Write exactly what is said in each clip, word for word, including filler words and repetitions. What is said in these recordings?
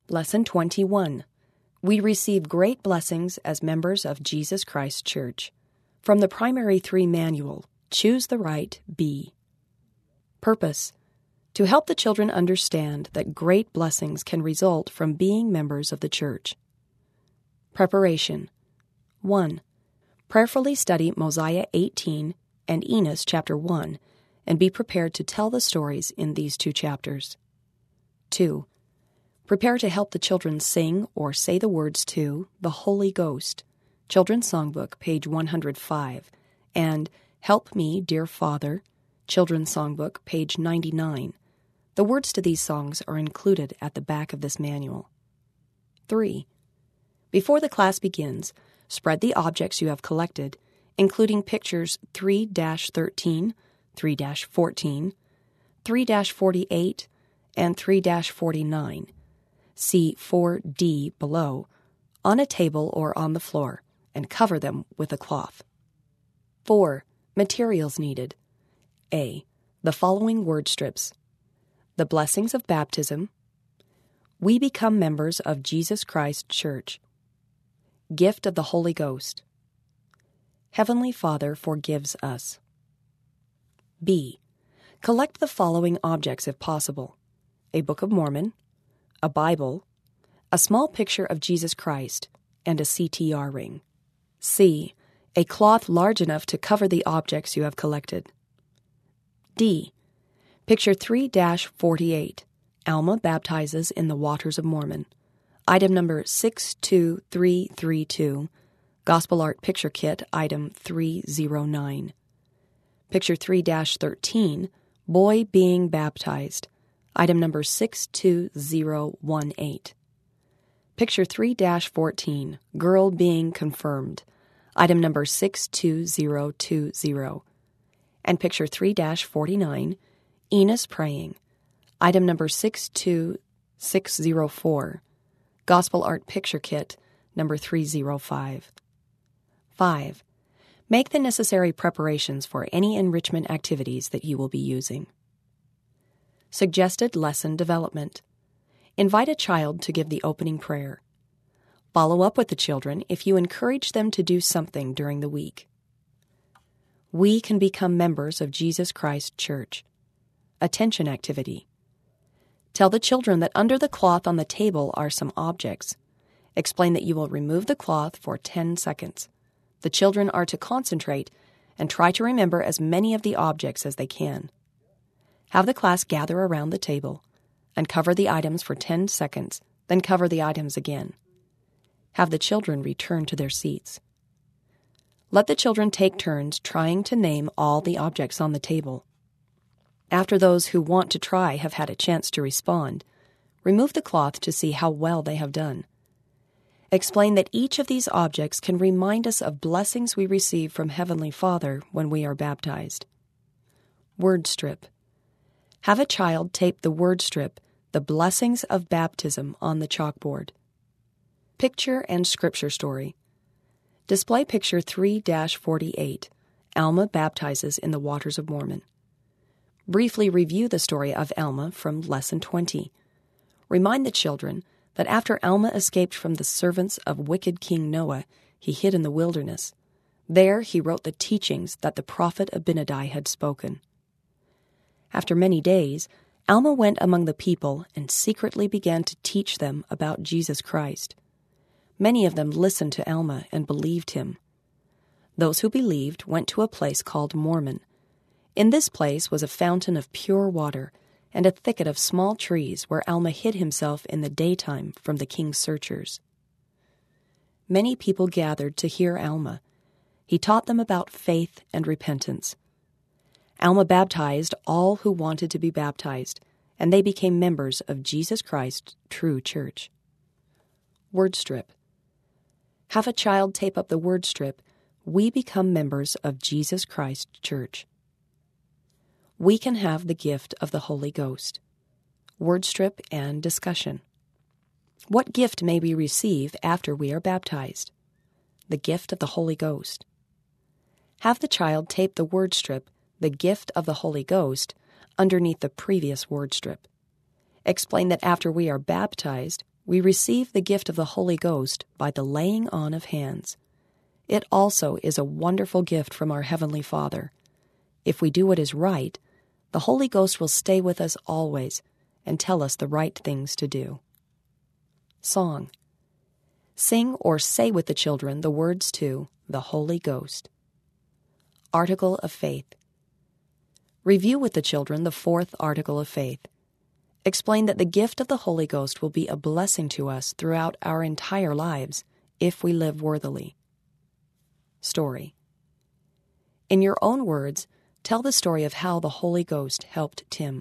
Lesson twenty-one. We receive great blessings as members of Jesus Christ Church. From the Primary Three Manual, Choose the Right B. Purpose: to help the children understand that great blessings can result from being members of the church. Preparation. one. Prayerfully study Mosiah eighteen and Enos chapter one, and be prepared to tell the stories in these two chapters. two. Prepare to help the children sing or say the words to The Holy Ghost, Children's Songbook, page one hundred five, and Help Me, Dear Father, Children's Songbook, page ninety-nine. The words to these songs are included at the back of this manual. three. Before the class begins, spread the objects you have collected, including pictures three dash thirteen, three dash fourteen, three dash forty-eight, and three dash forty-nine. See four D below, on a table or on the floor, and cover them with a cloth. four. Materials needed. A. The following word strips: The Blessings of Baptism, We Become Members of Jesus Christ Church, Gift of the Holy Ghost, Heavenly Father Forgives Us. B. Collect the following objects if possible: a Book of Mormon, a Bible, a small picture of Jesus Christ, and a C T R ring. C. A cloth large enough to cover the objects you have collected. D. Picture three dash forty-eight. Alma baptizes in the waters of Mormon. Item number six two three three two. Gospel Art Picture Kit, item three oh nine. Picture three dash thirteen. Boy being baptized. Item number six two zero one eight. Picture three dash fourteen. Girl being confirmed. Item number six two zero two zero. And picture three dash forty-nine. Enos praying. Item number six two six zero four. Gospel Art Picture Kit, number three oh five. five. Make the necessary preparations for any enrichment activities that you will be using. Suggested lesson development. Invite a child to give the opening prayer. Follow up with the children if you encourage them to do something during the week. We can become members of Jesus Christ Church. Attention activity. Tell the children that under the cloth on the table are some objects. Explain that you will remove the cloth for ten seconds. The children are to concentrate and try to remember as many of the objects as they can. Have the class gather around the table and cover the items for ten seconds, then cover the items again. Have the children return to their seats. Let the children take turns trying to name all the objects on the table. After those who want to try have had a chance to respond, remove the cloth to see how well they have done. Explain that each of these objects can remind us of blessings we receive from Heavenly Father when we are baptized. Word strip. Have a child tape the word strip, The Blessings of Baptism, on the chalkboard. Picture and Scripture Story. Display picture three dash forty-eight. Alma baptizes in the waters of Mormon. Briefly review the story of Alma from Lesson twenty. Remind the children that after Alma escaped from the servants of wicked King Noah, he hid in the wilderness. There he wrote the teachings that the prophet Abinadi had spoken. After many days, Alma went among the people and secretly began to teach them about Jesus Christ. Many of them listened to Alma and believed him. Those who believed went to a place called Mormon. In this place was a fountain of pure water and a thicket of small trees where Alma hid himself in the daytime from the king's searchers. Many people gathered to hear Alma. He taught them about faith and repentance. Alma baptized all who wanted to be baptized, and they became members of Jesus Christ True Church. Word strip. Have a child tape up the word strip, We Become Members of Jesus Christ Church. We can have the gift of the Holy Ghost. Word strip and discussion. What gift may we receive after we are baptized? The gift of the Holy Ghost. Have the child tape the word strip, The Gift of the Holy Ghost, underneath the previous word strip. Explain that after we are baptized, we receive the gift of the Holy Ghost by the laying on of hands. It also is a wonderful gift from our Heavenly Father. If we do what is right, the Holy Ghost will stay with us always and tell us the right things to do. Song. Sing or say with the children the words to the Holy Ghost. Article of Faith. Review with the children the fourth article of faith. Explain that the gift of the Holy Ghost will be a blessing to us throughout our entire lives if we live worthily. Story. In your own words, tell the story of how the Holy Ghost helped Tim.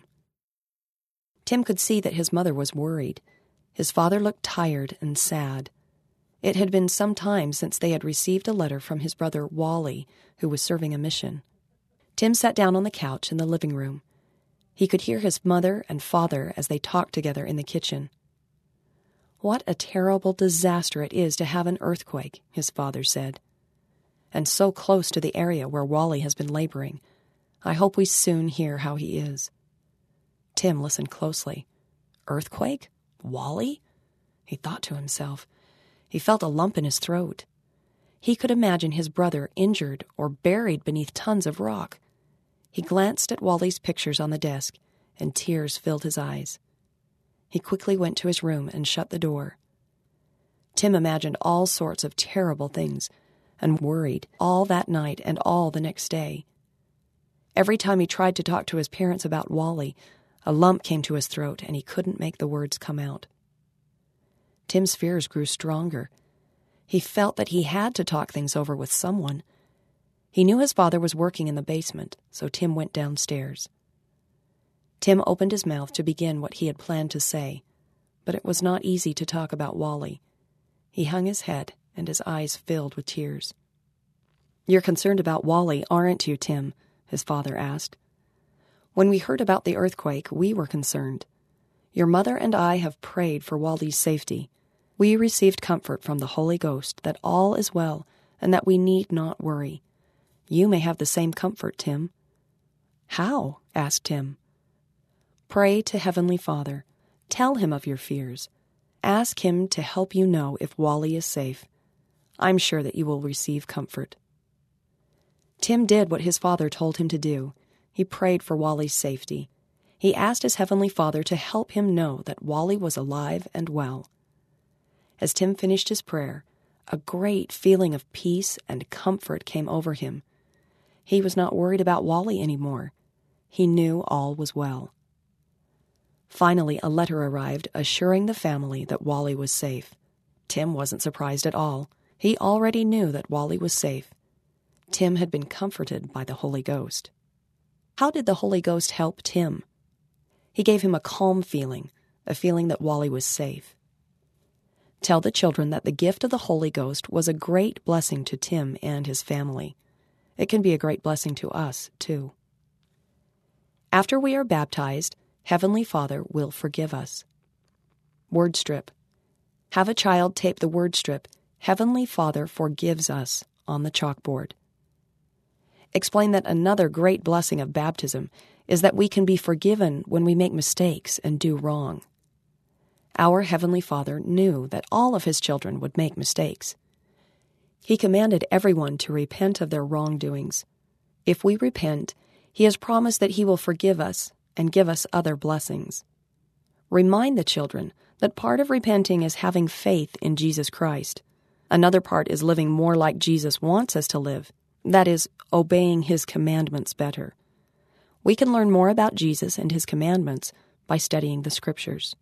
Tim could see that his mother was worried. His father looked tired and sad. It had been some time since they had received a letter from his brother Wally, who was serving a mission. Tim sat down on the couch in the living room. He could hear his mother and father as they talked together in the kitchen. "What a terrible disaster it is to have an earthquake," his father said. "And so close to the area where Wally has been laboring. I hope we soon hear how he is." Tim listened closely. Earthquake? Wally? He thought to himself. He felt a lump in his throat. He could imagine his brother injured or buried beneath tons of rock. He glanced at Wally's pictures on the desk, and tears filled his eyes. He quickly went to his room and shut the door. Tim imagined all sorts of terrible things and worried all that night and all the next day. Every time he tried to talk to his parents about Wally, a lump came to his throat and he couldn't make the words come out. Tim's fears grew stronger. He felt that he had to talk things over with someone. He knew his father was working in the basement, so Tim went downstairs. Tim opened his mouth to begin what he had planned to say, but it was not easy to talk about Wally. He hung his head, and his eyes filled with tears. "You're concerned about Wally, aren't you, Tim?" his father asked. "When we heard about the earthquake, we were concerned. Your mother and I have prayed for Wally's safety. We received comfort from the Holy Ghost that all is well and that we need not worry. You may have the same comfort, Tim." "How?" asked Tim. "Pray to Heavenly Father. Tell him of your fears. Ask him to help you know if Wally is safe. I'm sure that you will receive comfort." Tim did what his father told him to do. He prayed for Wally's safety. He asked his Heavenly Father to help him know that Wally was alive and well. As Tim finished his prayer, a great feeling of peace and comfort came over him. He was not worried about Wally anymore. He knew all was well. Finally, a letter arrived assuring the family that Wally was safe. Tim wasn't surprised at all. He already knew that Wally was safe. Tim had been comforted by the Holy Ghost. How did the Holy Ghost help Tim? He gave him a calm feeling, a feeling that Wally was safe. Tell the children that the gift of the Holy Ghost was a great blessing to Tim and his family. It can be a great blessing to us, too. After we are baptized, Heavenly Father will forgive us. Word strip. Have a child tape the word strip, "Heavenly Father forgives us," on the chalkboard. Explain that another great blessing of baptism is that we can be forgiven when we make mistakes and do wrong. Our Heavenly Father knew that all of His children would make mistakes. He commanded everyone to repent of their wrongdoings. If we repent, He has promised that He will forgive us and give us other blessings. Remind the children that part of repenting is having faith in Jesus Christ. Another part is living more like Jesus wants us to live, that is, obeying His commandments better. We can learn more about Jesus and His commandments by studying the Scriptures.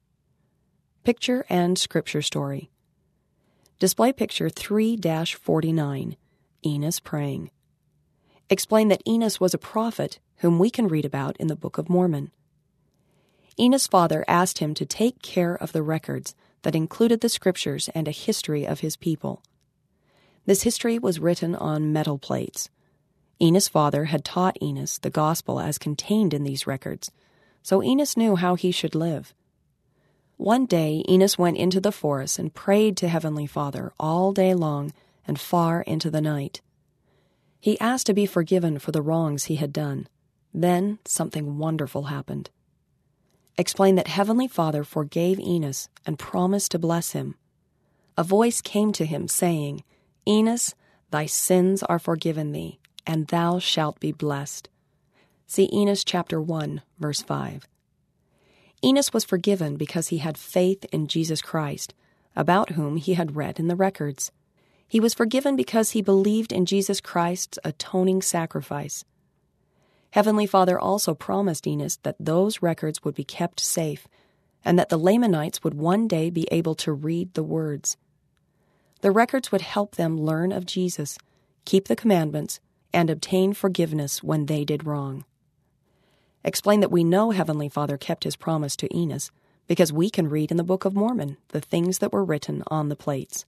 Picture and Scripture Story. Display picture three forty-nine, Enos praying. Explain that Enos was a prophet whom we can read about in the Book of Mormon. Enos' father asked him to take care of the records that included the Scriptures and a history of his people. This history was written on metal plates. Enos' father had taught Enos the gospel as contained in these records, so Enos knew how he should live. One day, Enos went into the forest and prayed to Heavenly Father all day long and far into the night. He asked to be forgiven for the wrongs he had done. Then something wonderful happened. Explain that Heavenly Father forgave Enos and promised to bless him. A voice came to him, saying, Enos, thy sins are forgiven thee, and thou shalt be blessed. See Enos chapter one, verse five. Enos was forgiven because he had faith in Jesus Christ, about whom he had read in the records. He was forgiven because he believed in Jesus Christ's atoning sacrifice. Heavenly Father also promised Enos that those records would be kept safe, and that the Lamanites would one day be able to read the words. The records would help them learn of Jesus, keep the commandments, and obtain forgiveness when they did wrong. Explain that we know Heavenly Father kept his promise to Enos because we can read in the Book of Mormon the things that were written on the plates.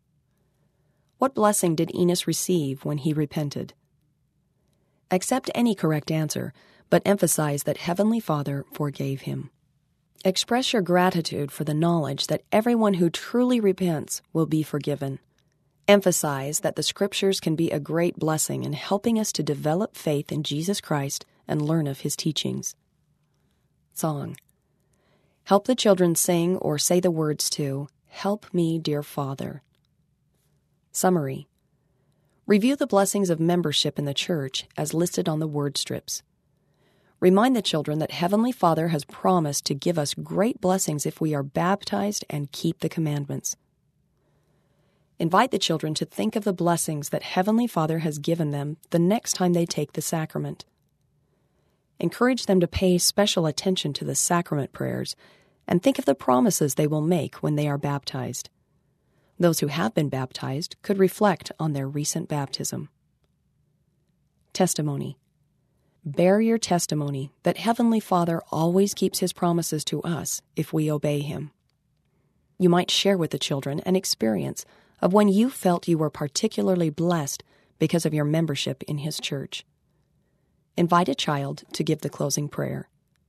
What blessing did Enos receive when he repented? Accept any correct answer, but emphasize that Heavenly Father forgave him. Express your gratitude for the knowledge that everyone who truly repents will be forgiven. Emphasize that the Scriptures can be a great blessing in helping us to develop faith in Jesus Christ and learn of his teachings. Song. Help the children sing or say the words to Help Me, Dear Father. Summary. Review the blessings of membership in the church as listed on the word strips. Remind the children that Heavenly Father has promised to give us great blessings if we are baptized and keep the commandments. Invite the children to think of the blessings that Heavenly Father has given them the next time they take the sacrament. Encourage them to pay special attention to the sacrament prayers and think of the promises they will make when they are baptized. Those who have been baptized could reflect on their recent baptism. Testimony. Bear your testimony that Heavenly Father always keeps his promises to us if we obey him. You might share with the children an experience of when you felt you were particularly blessed because of your membership in his church. Invite a child to give the closing prayer.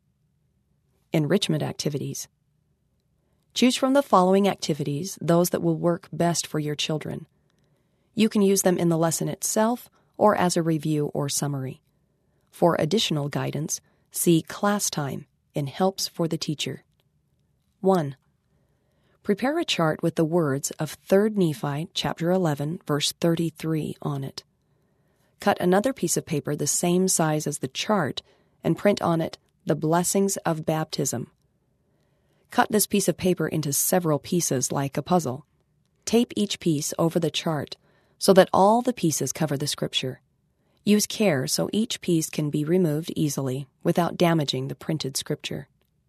Enrichment activities. Choose from the following activities those that will work best for your children. You can use them in the lesson itself or as a review or summary. For additional guidance, see Class Time in Helps for the Teacher. one. Prepare a chart with the words of Third Nephi chapter eleven, verse thirty-three on it. Cut another piece of paper the same size as the chart and print on it the blessings of baptism. Cut this piece of paper into several pieces like a puzzle. Tape each piece over the chart so that all the pieces cover the scripture. Use care so each piece can be removed easily without damaging the printed scripture.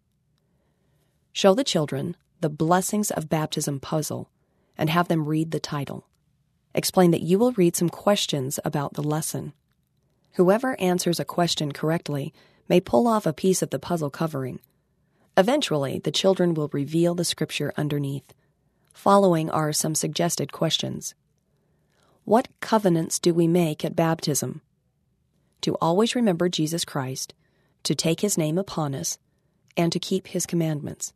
Show the children the Blessings of Baptism puzzle and have them read the title. Explain that you will read some questions about the lesson. Whoever answers a question correctly may pull off a piece of the puzzle covering. Eventually, the children will reveal the scripture underneath. Following are some suggested questions. What covenants do we make at baptism? To always remember Jesus Christ, to take his name upon us, and to keep his commandments.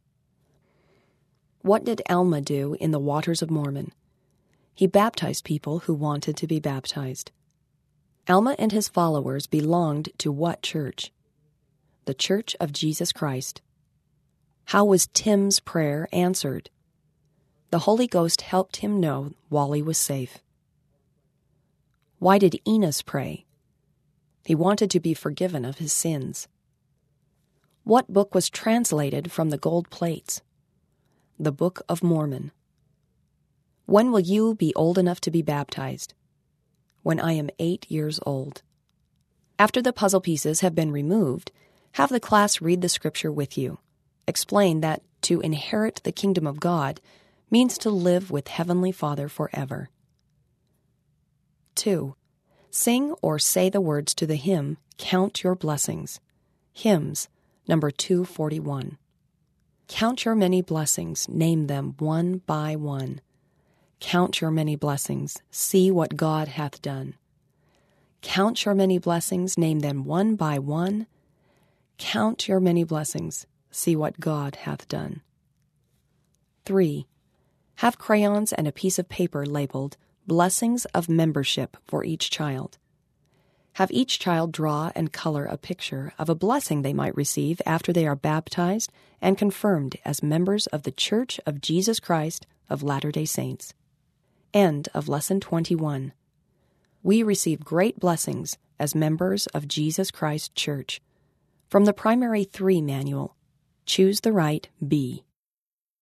What did Alma do in the waters of Mormon? He baptized people who wanted to be baptized. Alma and his followers belonged to what church? The Church of Jesus Christ. How was Tim's prayer answered? The Holy Ghost helped him know Wally was safe. Why did Enos pray? He wanted to be forgiven of his sins. What book was translated from the gold plates? The Book of Mormon. When will you be old enough to be baptized? When I am eight years old. After the puzzle pieces have been removed, have the class read the scripture with you. Explain that to inherit the kingdom of God means to live with Heavenly Father forever. two. Sing or say the words to the hymn, Count Your Blessings. Hymns, number two forty-one. Count your many blessings, name them one by one. Count your many blessings, see what God hath done. Count your many blessings, name them one by one. Count your many blessings, see what God hath done. three. Have crayons and a piece of paper labeled Blessings of Membership for each child. Have each child draw and color a picture of a blessing they might receive after they are baptized and confirmed as members of the Church of Jesus Christ of Latter-day Saints. End of Lesson twenty-one. We receive great blessings as members of Jesus Christ Church. From the Primary Three Manual, Choose the Right B.